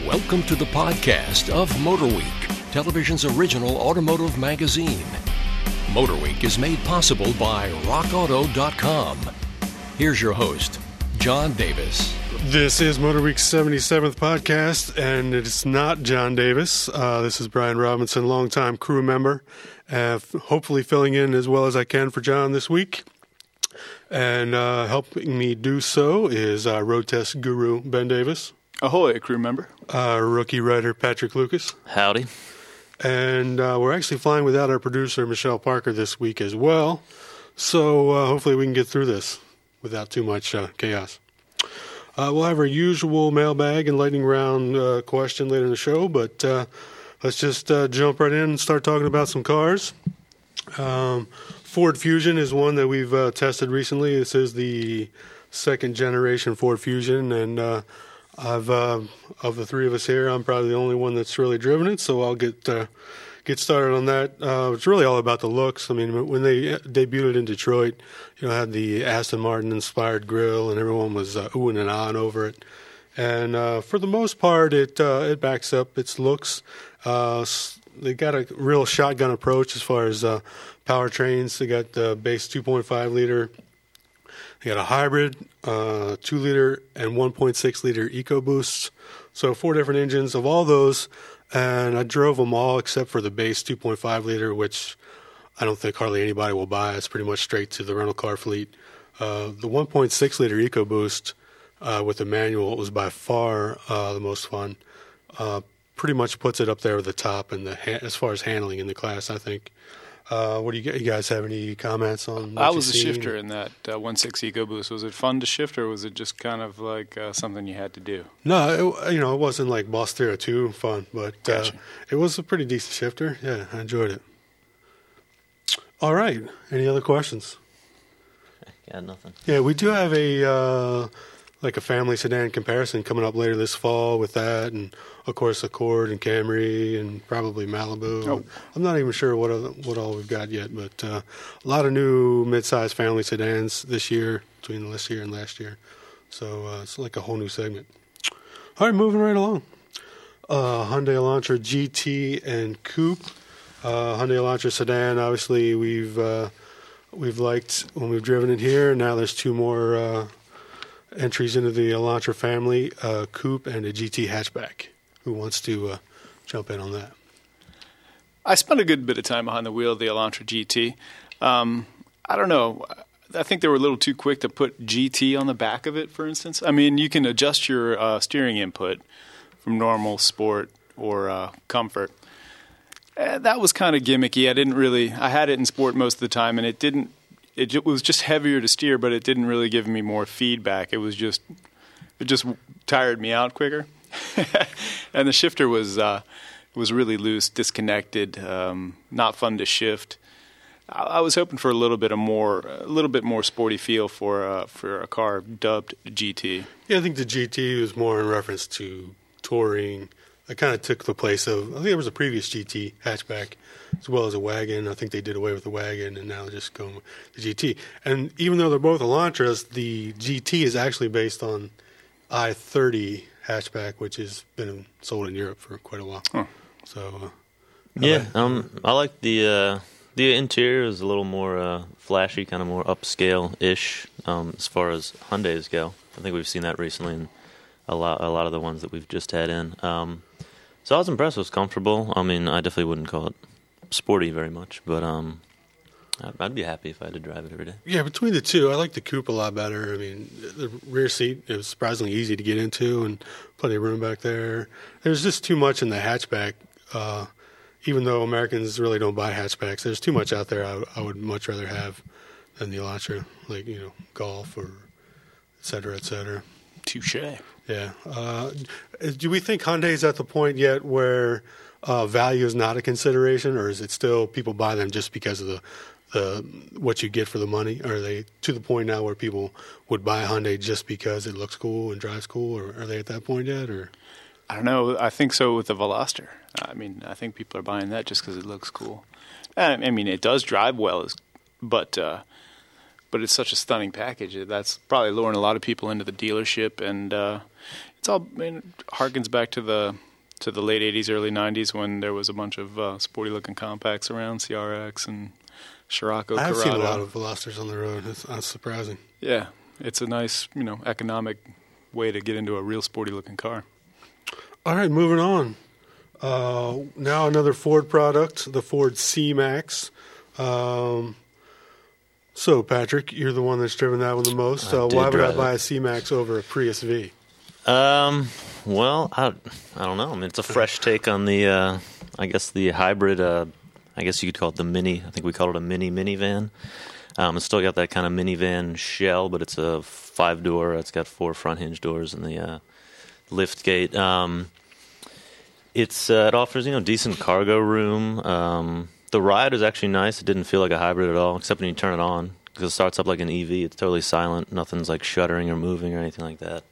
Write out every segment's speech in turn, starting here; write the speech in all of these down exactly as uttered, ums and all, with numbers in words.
Welcome to the podcast of Motor Week, television's original automotive magazine. Motor Week is made possible by rock auto dot com. Here's your host, John Davis. This is Motor Week's seventy-seventh podcast, and it's not John Davis. Uh, this is Brian Robinson, longtime crew member, uh, hopefully filling in as well as I can for John this week. And uh, helping me do so is uh, road test guru Ben Davis. Ahoy, crew member. Uh, rookie writer Patrick Lucas. Howdy. And uh, we're actually flying without our producer Michelle Parker this week as well. So uh, hopefully we can get through this without too much uh, chaos. Uh, we'll have our usual mailbag and lightning round uh, question later in the show, but uh, let's just uh, jump right in and start talking about some cars. Um, Ford Fusion is one that we've uh, tested recently. This is the second generation Ford Fusion, and uh, I've uh, of the three of us here, I'm probably the only one that's really driven it, so I'll get uh, get started on that. Uh, it's really all about the looks. I mean, when they debuted it in Detroit, you know, had the Aston Martin inspired grille, and everyone was uh, oohing and ahhing over it. And uh, for the most part, it uh, it backs up its looks. Uh, they got a real shotgun approach as far as uh, powertrains. They got the base two point five liter. They got a hybrid, uh, two liter, and one point six liter EcoBoosts. So four different engines of all those, and I drove them all except for the base two point five liter, which I don't think hardly anybody will buy. It's pretty much straight to the rental car fleet. Uh, the one point six liter EcoBoost uh, with the manual was by far uh, the most fun. Uh, pretty much puts it up there with the top and the ha- as far as handling in the class, I think. Uh, what do you, you guys have any comments on? What I was a seen? shifter in that uh, one point six EcoBoost. Was it fun to shift, or was it just kind of like uh, something you had to do? No, it, you know, it wasn't like Boss Thera two fun, but Gotcha. uh, it was a pretty decent shifter. Yeah, I enjoyed it. All right. Any other questions? Got nothing. Yeah, we do have a uh, like a family sedan comparison coming up later this fall with that, and of course Accord and Camry and probably Malibu. Oh. I'm not even sure what other, what all we've got yet, but uh, a lot of new mid-size family sedans this year between this year and last year. So uh, it's like a whole new segment. All right, moving right along. Uh, Hyundai Elantra G T and Coupe. Uh, Hyundai Elantra sedan. Obviously, we've uh, we've liked when we've driven it here. Now there's two more uh, entries into the Elantra family: uh, Coupe and a G T hatchback. Who wants to uh, jump in on that? I spent a good bit of time behind the wheel of the Elantra G T. Um, I don't know. I think they were a little too quick to put G T on the back of it, for instance. I mean, you can adjust your uh, steering input from normal, sport, or uh, comfort. Uh, that was kind of gimmicky. I didn't really. I had it in sport most of the time, and it didn't. It, it was just heavier to steer, but it didn't really give me more feedback. It was just. It just tired me out quicker. And the shifter was uh, was really loose, disconnected, um, not fun to shift. I, I was hoping for a little bit of more, a little bit more sporty feel for uh, for a car dubbed G T. Yeah, I think the G T was more in reference to touring. It kind of took the place of. I think there was a previous G T hatchback as well as a wagon. I think they did away with the wagon and now they're just going with the G T. And even though they're both Elantras, the G T is actually based on I thirty hatchback, which has been sold in Europe for quite a while. Huh. So, uh, Yeah, um, I like the uh, the interior is a little more uh, flashy, kind of more upscale-ish um, as far as Hyundais go. I think we've seen that recently in a lot a lot of the ones that we've just had in. Um, so I was impressed. It was comfortable. I mean, I definitely wouldn't call it sporty very much, but um, I'd, I'd be happy if I had to drive it every day. yeah, between the two, I like the Coupe a lot better. I mean, the rear seat is surprisingly easy to get into and plenty of room back there. There's just too much in the hatchback. Uh, even though Americans really don't buy hatchbacks, there's too much out there I, I would much rather have than the Elantra, like, you know, Golf or et cetera, et cetera. Touche. Yeah. Uh, do we think Hyundai's at the point yet where uh, value is not a consideration, or is it still people buy them just because of the the what you get for the money? Or are they to the point now where people would buy a Hyundai just because it looks cool and drives cool, or are they at that point yet? Or I don't know. I think so with the Veloster. I mean, I think people are buying that just because it looks cool. And, I mean, it does drive well, but uh, but it's such a stunning package. That's probably luring a lot of people into the dealership, and uh, It's all I mean, it harkens back to the to the late eighties, early nineties when there was a bunch of uh, sporty-looking compacts around, C R X and Scirocco. I've Corrado. seen a lot of Velocitors on the road. It's, that's surprising. Yeah, it's a nice, you know, economic way to get into a real sporty-looking car. All right, moving on. Uh, now another Ford product, the Ford C-Max. Um, so, Patrick, you're the one that's driven that one the most. I Uh, did why would I drive buy it. a C-Max over a Prius V? Um, well, I, I don't know. I mean, it's a fresh take on the, uh, I guess, the hybrid. Uh, I guess you could call it the mini. I think we call it a mini minivan. Um, it's still got that kind of minivan shell, but it's a five door. It's got four front hinge doors and the uh, lift gate. Um, it's uh, it offers you know decent cargo room. Um, the ride is actually nice. It didn't feel like a hybrid at all, except when you turn it on because it starts up like an E V. It's totally silent. Nothing's like shuddering or moving or anything like that.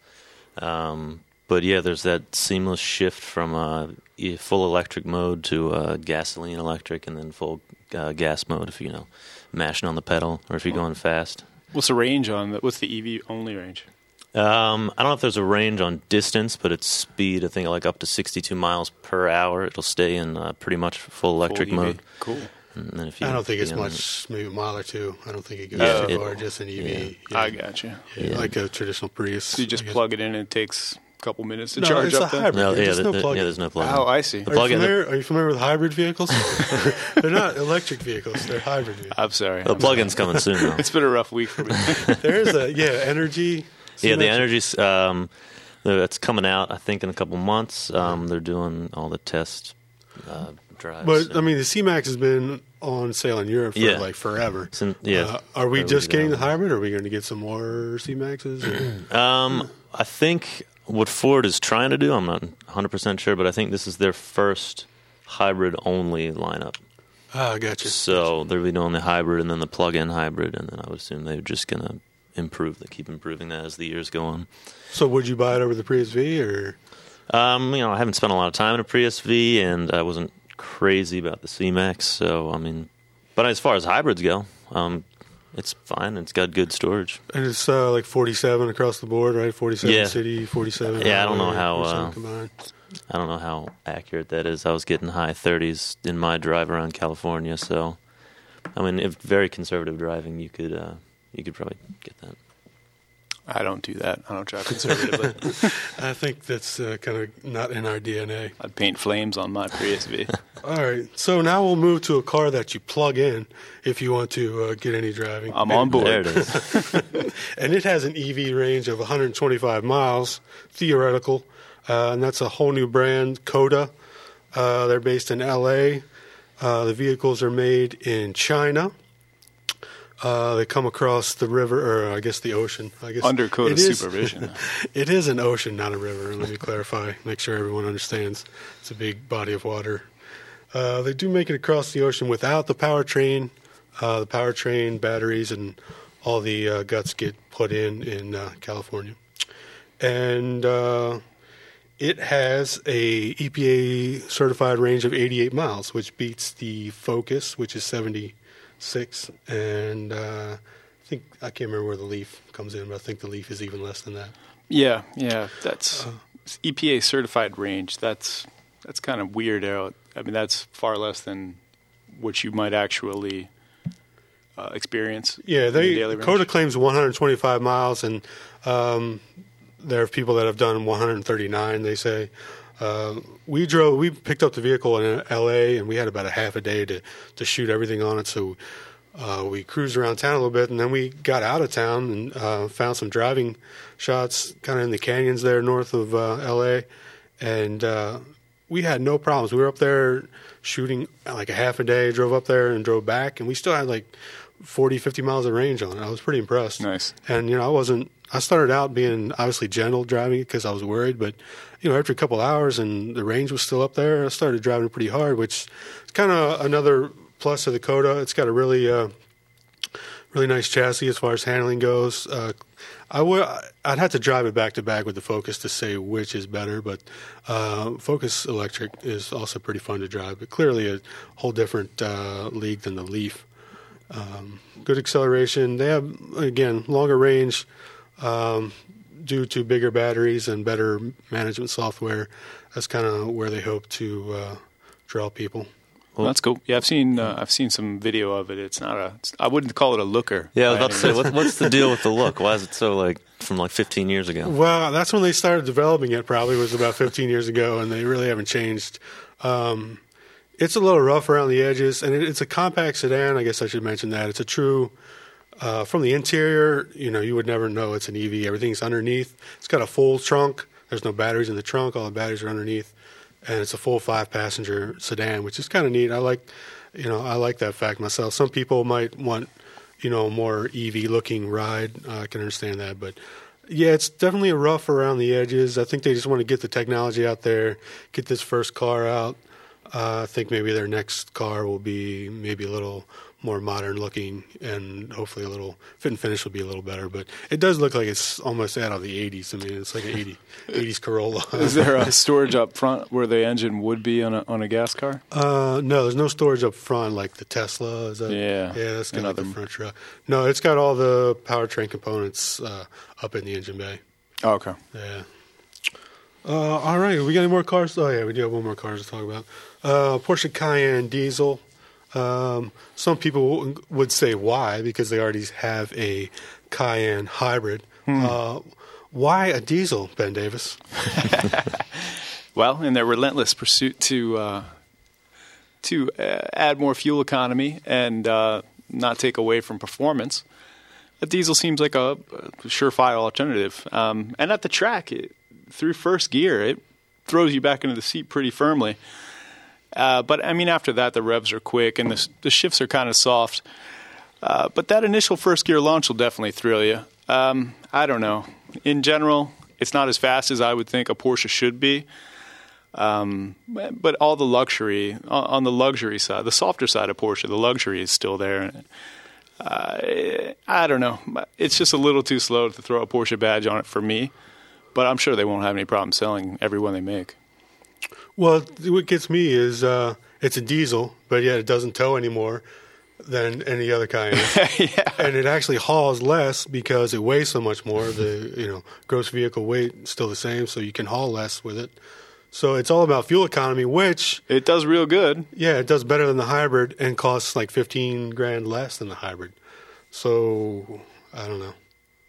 Um, but yeah, there's that seamless shift from uh, e- full electric mode to uh, gasoline electric, and then full uh, gas mode if you know mashing on the pedal or if you're going fast. What's the range on the, what's the E V only range? Um, I don't know if there's a range on distance, but it's speed. I think like up to sixty-two miles per hour. It'll stay in uh, pretty much full electric Full E V. mode. Cool. And then if you, I don't think it's you know, much, maybe a mile or two. I don't think it goes Yeah, too it- far, just an E V. yeah. I got you. Yeah, Yeah. like a traditional Prius. So you just I guess. plug it in and it takes a couple minutes to No, charge it's up a then? hybrid. No, There's yeah, just no th- plug-in. yeah, there's no plug. Oh, I see. The Are you, plug-in- familiar, are you familiar with hybrid vehicles? They're not electric vehicles. They're hybrid vehicles. I'm sorry. The I'm plug-in's coming soon, though. It's been a rough week for me. There's a, yeah, energy. Yeah, the C-Max. energy's um, that's coming out. I think in a couple months. Um, they're doing all the test uh, drives. But, I mean, the C-Max has been on sale in Europe for, Yeah. like, forever. Sin- yeah. Uh, are we Forever just ago. getting the hybrid, or are we going to get some more C-Maxes? or- Um, I think what Ford is trying to do, I'm not one hundred percent sure, but I think this is their first hybrid-only lineup. Ah, I gotcha. So they'll be doing the hybrid and then the plug-in hybrid, and then I would assume they're just going to improve, they keep improving that as the years go on. So would you buy it over the Prius V, or? Um, you know, I haven't spent a lot of time in a Prius V, and I wasn't crazy about the C-Max, so, I mean, but as far as hybrids go, um, it's fine. It's got good storage. And it's uh, like forty-seven across the board, right? forty-seven Yeah. city, forty-seven. Yeah, I don't know highway, how, forty-seven uh, combined. I don't know how accurate that is. I was getting high thirties in my drive around California, so I mean, if very conservative driving, you could uh, you could probably get that. I don't do that. I don't drive conservatively. I think that's uh, kind of not in our D N A. I'd paint flames on my Prius V. All right, so now we'll move to a car that you plug in if you want to uh, get any driving. I'm on board. There it is. And it has an E V range of one hundred twenty-five miles, theoretical, uh, and that's a whole new brand, Coda. Uh, they're based in L A. Uh, the vehicles are made in China. Uh, they come across the river, or I guess the ocean. I guess Under Coda it is- supervision. It is an ocean, not a river. Let me clarify, make sure everyone understands. It's a big body of water. Uh, they do make it across the ocean without the powertrain. Uh, the powertrain, batteries, and all the uh, guts get put in in uh, California. And uh, it has a E P A certified range of eighty-eight miles, which beats the Focus, which is seventy-six. And uh, I think I can't remember where the Leaf comes in, but I think the Leaf is even less than that. Yeah, yeah. That's E P A certified range. That's that's kind of weird. Out. I mean, that's far less than what you might actually uh, experience. Yeah, in they the daily range. Coda claims one hundred twenty-five miles, and um, there are people that have done one hundred thirty-nine. They say uh, we drove, we picked up the vehicle in L A, and we had about a half a day to to shoot everything on it. So uh, we cruised around town a little bit, and then we got out of town and uh, found some driving shots, kind of in the canyons there north of uh, L A, and uh, we had no problems. We were up there shooting like a half a day, drove up there and drove back, and we still had like forty, fifty miles of range on it. I was pretty impressed. Nice. And, you know, I wasn't, I started out being obviously gentle driving because I was worried, but, you know, after a couple hours and the range was still up there, I started driving pretty hard, which is kind of another plus of the Coda. It's got a really, uh, really nice chassis as far as handling goes. Uh, I would, I'd have to drive it back to back with the Focus to say which is better, but uh, Focus Electric is also pretty fun to drive, but clearly a whole different uh, league than the Leaf. Um, good acceleration. They have, again, longer range. Um, due to bigger batteries and better management software. That's kind of where they hope to uh, draw people. Well, that's cool. Yeah, I've seen uh, I've seen some video of it. It's not a. It's, I wouldn't call it a looker. Yeah, I was about to say, what, what's the deal with the look? Why is it so like from like fifteen years ago? Well, that's when they started developing it. Probably was about fifteen years ago, and they really haven't changed. Um, it's a little rough around the edges, and it, it's a compact sedan. I guess I should mention that it's a true. Uh, from the interior, you know, you would never know it's an E V. Everything's underneath. It's got a full trunk. There's no batteries in the trunk. All the batteries are underneath. And it's a full five-passenger sedan, which is kind of neat. I like, you know, I like that fact myself. Some people might want, you know, a more E V-looking ride. Uh, I can understand that, but yeah, it's definitely rough around the edges. I think they just want to get the technology out there, get this first car out. Uh, I think maybe their next car will be maybe a little more modern looking, and hopefully a little fit and finish will be a little better. But it does look like it's almost out of the eighties. I mean, it's like an eighty, eighties Corolla. Is there a storage up front where the engine would be on a on a gas car? Uh, no, there's no storage up front like the Tesla. Is that? Yeah, yeah, that's kind of like Another- the front truck. No, it's got all the powertrain components uh, up in the engine bay. Oh, okay. Yeah. Uh, all right, we got any more cars? Oh yeah, we do have one more car to talk about. Uh, Porsche Cayenne diesel. Um, some people w- would say why, because they already have a Cayenne hybrid. Hmm. Uh, why a diesel, Ben Davis? Well, in their relentless pursuit to uh, to uh, add more fuel economy and uh, not take away from performance, a diesel seems like a, a surefire alternative. Um, and at the track, it, through first gear, it throws you back into the seat pretty firmly. Uh, but, I mean, after that, the revs are quick and the, the shifts are kind of soft. Uh, but that initial first gear launch will definitely thrill you. Um, I don't know. In general, it's not as fast as I would think a Porsche should be. Um, but all the luxury, on the luxury side, the softer side of Porsche, the luxury is still there. Uh, I don't know. It's just a little too slow to throw a Porsche badge on it for me. But I'm sure they won't have any problem selling every one they make. Well, what gets me is uh, it's a diesel, but yet it doesn't tow anymore than any other Cayenne. Yeah. And it actually hauls less because it weighs so much more. The you know gross vehicle weight is still the same, so you can haul less with it. So it's all about fuel economy, which It does real good. yeah, it does better than the hybrid and costs like fifteen grand less than the hybrid. So I don't know.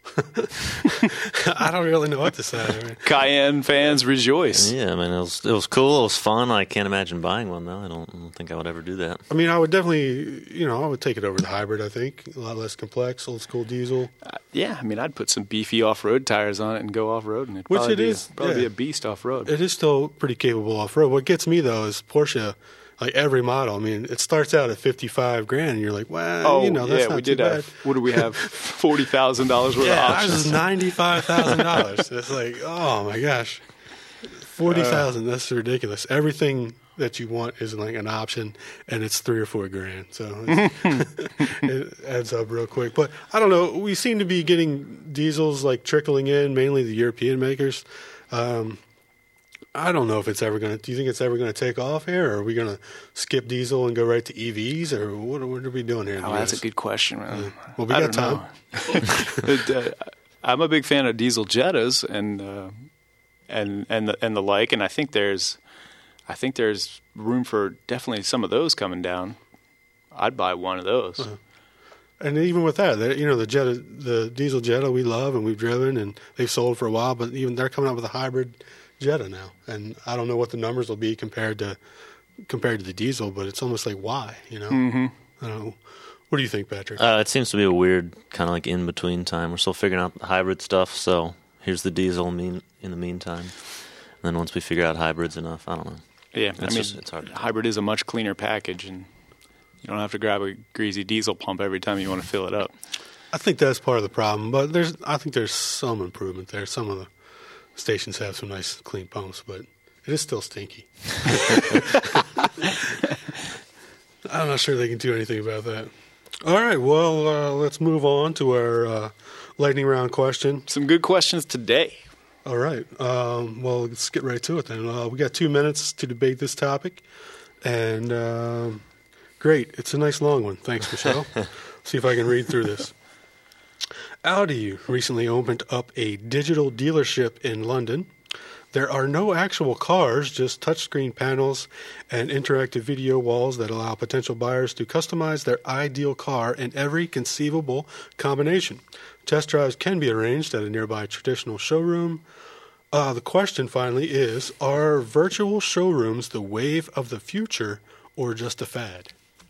I don't really know what to say. I mean, Cayenne fans rejoice. Yeah, I mean, it was it was cool. It was fun. I can't imagine buying one though. I don't, I don't think I would ever do that. I mean, I would definitely, you know, I would take it over the hybrid. I think a lot less complex, old school diesel. Uh, yeah, I mean, I'd put some beefy off-road tires on it and go off-road, and it'd Which probably, it be, is, a, probably yeah. be a beast off-road. It is still pretty capable off road. What gets me though is Porsche, like every model. I mean, it starts out at fifty-five grand, and you're like, well, oh, you know, that's yeah, not we too did bad. have, what do we have, forty thousand dollars worth Yeah, of ours options. is ninety-five thousand dollars. It's like, oh my gosh, forty thousand. Uh, that's ridiculous. Everything that you want is like an option, and it's three or four grand. So it's, it adds up real quick. But I don't know. We seem to be getting diesels like trickling in, mainly the European makers. Um, I don't know if it's ever going to. Do you think it's ever going to take off here, or are we going to skip diesel and go right to E Vs, or what, what are we doing here? in the Oh, that's a U S? good question, man. Yeah. Well, we I got don't know. It, uh, I'm a big fan of diesel Jettas and uh, and and the, and the like, and I think there's I think there's room for definitely some of those coming down. I'd buy one of those. Uh-huh. And even with that, they- you know, the Jetta, the diesel Jetta we love and we've driven and they've sold for a while, but even they're coming out with a hybrid Jetta now, and I don't know what the numbers will be compared to compared to the diesel, but it's almost like why, you know? Mm-hmm. I don't know. What do you think, Patrick? Uh, it seems to be a weird kind of like in between time. We're still figuring out the hybrid stuff, so here's the diesel mean in the meantime. And then once we figure out hybrids enough, I don't know. Yeah, It's I mean, just- it's hard to- hybrid is a much cleaner package, and you don't have to grab a greasy diesel pump every time you want to fill it up. I think that's part of the problem, but there's I think there's some improvement there. Some of the stations have some nice clean pumps, but it is still stinky. I'm not sure they can do anything about that. All right, well, uh, let's move on to our uh, lightning round question. Some good questions today. All right, um, well, let's get right to it then. Uh, we got two minutes to debate this topic, and um, great, it's a nice long one. Thanks, Michelle. See if I can read through this. Audi recently opened up a digital dealership in London. There are no actual cars, just touchscreen panels and interactive video walls that allow potential buyers to customize their ideal car in every conceivable combination. Test drives can be arranged at a nearby traditional showroom. Uh, the question finally is, are virtual showrooms the wave of the future or just a fad?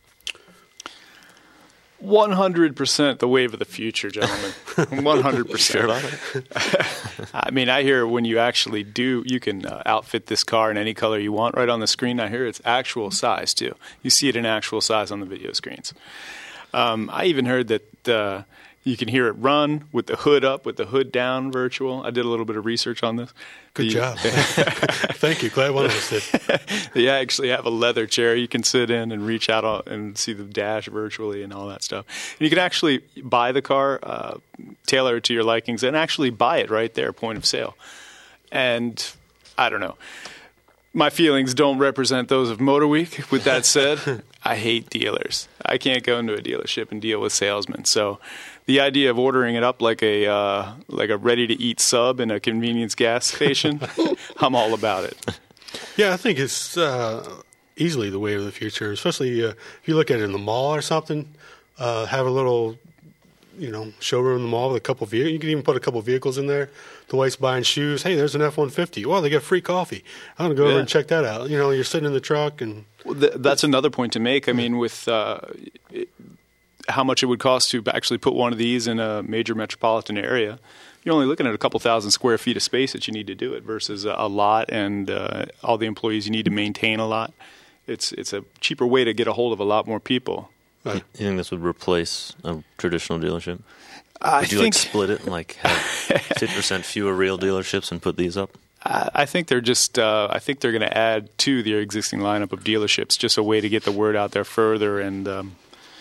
one hundred percent the wave of the future, gentlemen. one hundred percent. Sure about it? I mean, I hear when you actually do, you can uh, outfit this car in any color you want right on the screen. I hear it's actual size, too. You see it in actual size on the video screens. Um, I even heard that uh, you can hear it run with the hood up, with the hood down virtual. I did a little bit of research on this. Good the, job. Thank you. Glad one of us did. They actually have a leather chair you can sit in and reach out and see the dash virtually and all that stuff. And you can actually buy the car, uh, tailor it to your likings, and actually buy it right there, point of sale. And I don't know. My feelings don't represent those of Motor Week. With that said, I hate dealers. I can't go into a dealership and deal with salesmen. So the idea of ordering it up like a uh, like a ready-to-eat sub in a convenience gas station, I'm all about it. Yeah, I think it's uh, easily the way of the future, especially uh, if you look at it in the mall or something. Uh, have a little, you know, showroom in the mall with a couple of vehicles. You can even put a couple of vehicles in there. The wife's buying shoes. Hey, there's an F one fifty. Well, they get free coffee. I'm going to go Yeah. over and check that out. You know, you're sitting in the truck and... Well, th- that's another point to make. I mean, with uh, it, how much it would cost to actually put one of these in a major metropolitan area, you're only looking at a couple thousand square feet of space that you need to do it versus a, a lot and uh, all the employees you need to maintain a lot. It's it's a cheaper way to get a hold of a lot more people. Uh, You think this would replace a traditional dealership? I Would you think like split it and like have fifty percent fewer real dealerships and put these up? I, I think they're just uh, I think they're going to add to their existing lineup of dealerships, just a way to get the word out there further and um,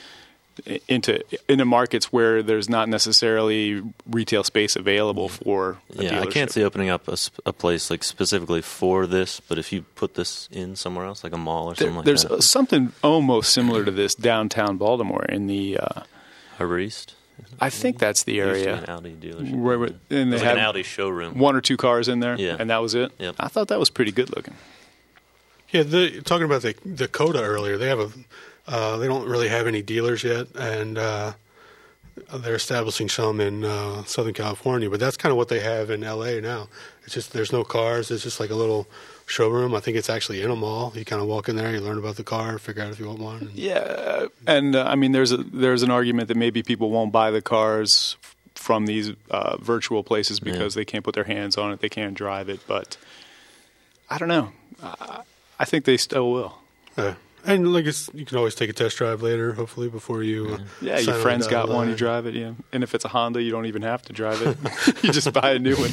into into markets where there's not necessarily retail space available for a Yeah, I dealership. can't see opening up a, sp- a place like specifically for this, but if you put this in somewhere else, like a mall or There- something like there's that. uh, something almost similar to this downtown Baltimore in the. Uh, Harbor East? I think that's the There used to be area. an Audi dealership. Where, where- and It they was like had an Audi showroom. one or two cars in there, Yeah. and that was it. Yep. I thought that was pretty good looking. Yeah, the, talking about the the Coda earlier, they have a uh, they don't really have any dealers yet, and uh, they're establishing some in uh, Southern California. But that's kind of what they have in L A now. It's just there's no cars. It's just like a little showroom. I think it's actually in a mall. You kind of walk in there, you learn about the car, figure out if you want one. And Yeah, and uh, I mean, there's a there's an argument that maybe people won't buy the cars f- from these uh, virtual places because Yeah. they can't put their hands on it, they can't drive it. But I don't know. I, I think they still will. Uh, and like it's, you can always take a test drive later, hopefully, before you. Uh, Yeah, sign your on friend's the got dotted one, you line. drive it. Yeah, and if it's a Honda, you don't even have to drive it. You just buy a new one.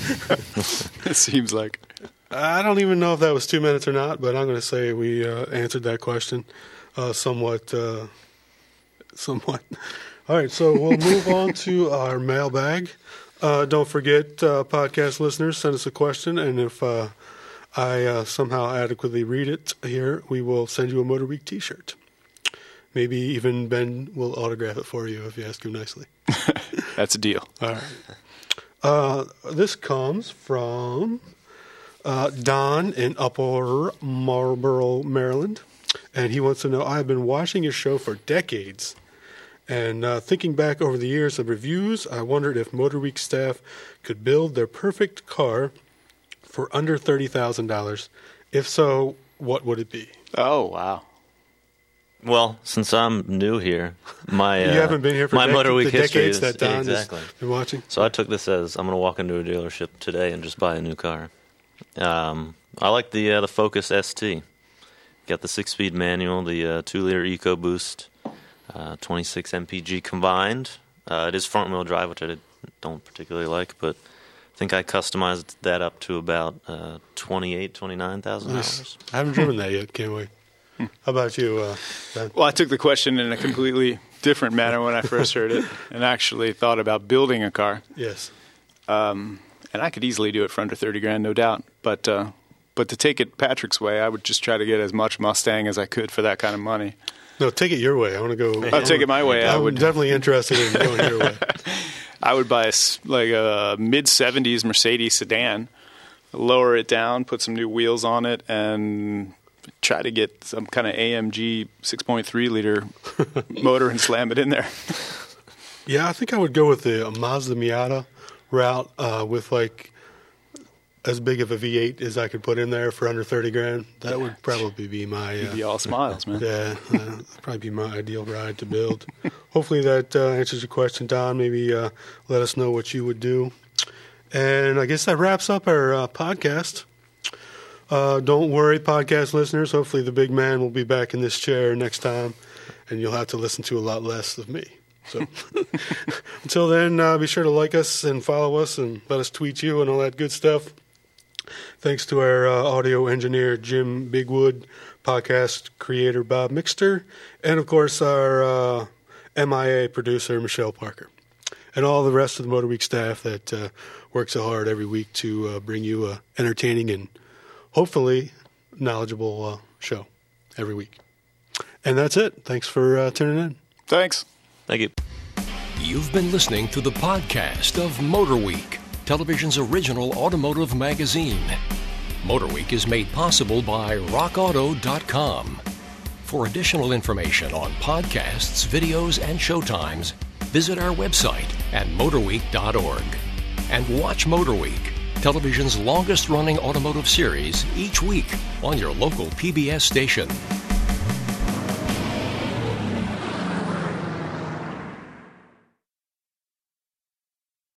It seems like. I don't even know if that was two minutes or not, but I'm going to say we uh, answered that question uh, somewhat. Uh, somewhat. All right, so we'll move on to our mailbag. Uh, don't forget, uh, podcast listeners, send us a question, and if uh, I uh, somehow adequately read it here, we will send you a Motor Week T-shirt. Maybe even Ben will autograph it for you if you ask him nicely. That's a deal. All right. Uh, this comes from uh, Don in Upper Marlboro, Maryland. And he wants to know, I've been watching your show for decades. And uh, thinking back over the years of reviews, I wondered if Motor Week staff could build their perfect car for under thirty thousand dollars. If so, what would it be? Oh wow. Well, since I'm new here, my uh, You haven't been here for my dec- Motor Week the history decades is that Don exactly. has been watching. So I took this as I'm going to walk into a dealership today and just buy a new car. Um, I like the uh, the Focus S T. Got the six-speed manual, the uh, two-liter EcoBoost, uh, twenty-six M P G combined. Uh, it is front-wheel drive, which I did, don't particularly like, but I think I customized that up to about uh, twenty-eight, twenty-nine thousand Nice. dollars. I haven't driven that yet. Can't wait. How about you, uh, Ben? Well, I took the question in a completely different manner when I first heard it, and actually thought about building a car. Yes. Um, and I could easily do it for under thirty grand, no doubt. But uh, but to take it Patrick's way, I would just try to get as much Mustang as I could for that kind of money. No, take it your way. I want to go. I'll take it my way. I I'm would. definitely interested in going your way. I would buy a, like a mid seventies Mercedes sedan, lower it down, put some new wheels on it, and try to get some kind of A M G six point three liter motor and slam it in there. Yeah, I think I would go with the Mazda Miata route uh, with like as big of a V eight as I could put in there for under thirty grand. That would probably be my. Uh, You'd be all smiles, man. Yeah, uh, that'd probably be my ideal ride to build. Hopefully that uh, answers your question, Don. Maybe uh, let us know what you would do. And I guess that wraps up our uh, podcast. Uh, don't worry, podcast listeners. Hopefully the big man will be back in this chair next time, and you'll have to listen to a lot less of me. So until then, uh, be sure to like us and follow us and let us tweet you and all that good stuff. Thanks to our uh, audio engineer, Jim Bigwood, podcast creator, Bob Mixter, and, of course, our uh, M I A producer, Michelle Parker, and all the rest of the Motor Week staff that uh, work so hard every week to uh, bring you an entertaining and hopefully knowledgeable uh, show every week. And that's it. Thanks for uh, tuning in. Thanks. Thank you. You've been listening to the podcast of Motor Week, television's original automotive magazine. Motor Week is made possible by rock auto dot com. For additional information on podcasts, videos, and showtimes, visit our website at motor week dot org. And watch Motor Week, television's longest-running automotive series, each week on your local P B S station.